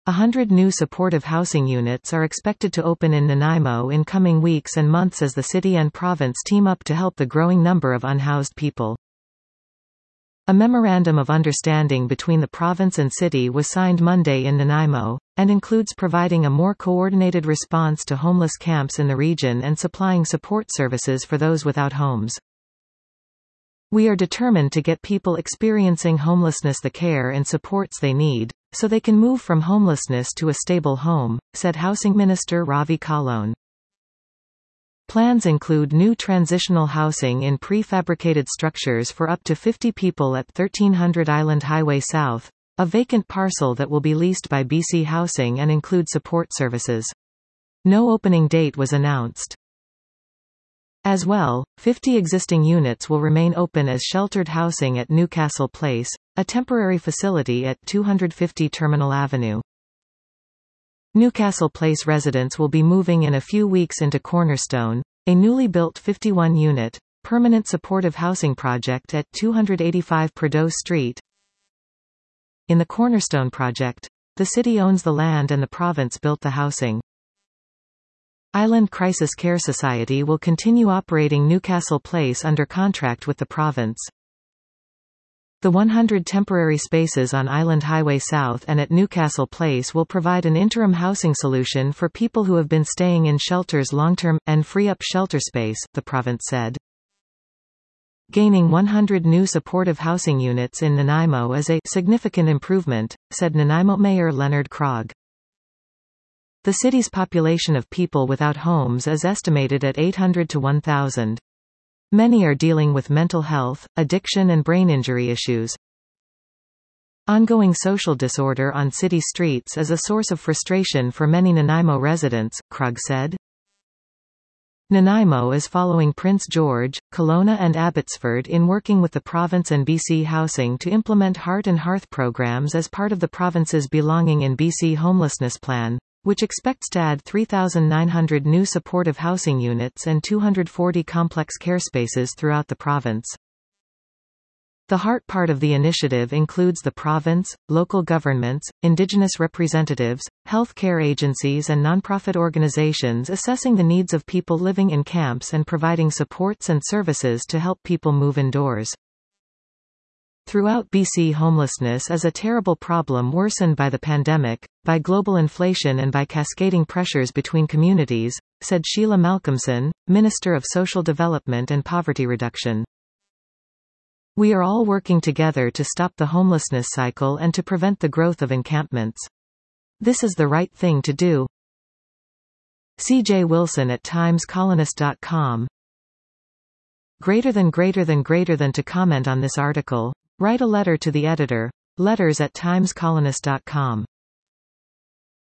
100 new supportive housing units are expected to open in Nanaimo in coming weeks and months as the city and province team up to help the growing number of unhoused people. A memorandum of understanding between the province and city was signed Monday in Nanaimo, and includes providing a more coordinated response to homeless camps in the region and supplying support services for those without homes. "We are determined to get people experiencing homelessness the care and supports they need, so they can move from homelessness to a stable home," said Housing Minister Ravi Kahlon. Plans include new transitional housing in prefabricated structures for up to 50 people at 1300 Island Highway South, a vacant parcel that will be leased by BC Housing and include support services. No opening date was announced. As well, 50 existing units will remain open as sheltered housing at Newcastle Place, a temporary facility at 250 Terminal Avenue. Newcastle Place residents will be moving in a few weeks into Cornerstone, a newly built 51-unit, permanent supportive housing project at 285 Prideaux Street. In the Cornerstone project, the city owns the land and the province built the housing. Island Crisis Care Society will continue operating Newcastle Place under contract with the province. The 100 temporary spaces on Island Highway South and at Newcastle Place will provide an interim housing solution for people who have been staying in shelters long-term, and free up shelter space, the province said. Gaining 100 new supportive housing units in Nanaimo is a significant improvement, said Nanaimo Mayor Leonard Krog. The city's population of people without homes is estimated at 800 to 1,000. Many are dealing with mental health, addiction and brain injury issues. Ongoing social disorder on city streets is a source of frustration for many Nanaimo residents, Krug said. Nanaimo is following Prince George, Kelowna and Abbotsford in working with the province and BC Housing to implement Heart and Hearth programs as part of the province's Belonging in BC Homelessness Plan, which expects to add 3,900 new supportive housing units and 240 complex care spaces throughout the province. The Heart part of the initiative includes the province, local governments, Indigenous representatives, health care agencies and nonprofit organizations assessing the needs of people living in camps and providing supports and services to help people move indoors. Throughout BC, homelessness is a terrible problem worsened by the pandemic, by global inflation and by cascading pressures between communities, said Sheila Malcolmson, Minister of Social Development and Poverty Reduction. "We are all working together to stop the homelessness cycle and to prevent the growth of encampments. This is the right thing to do." C.J. Wilson at TimesColonist.com. Greater than to comment on this article, write a letter to the editor. Letters@timescolonist.com.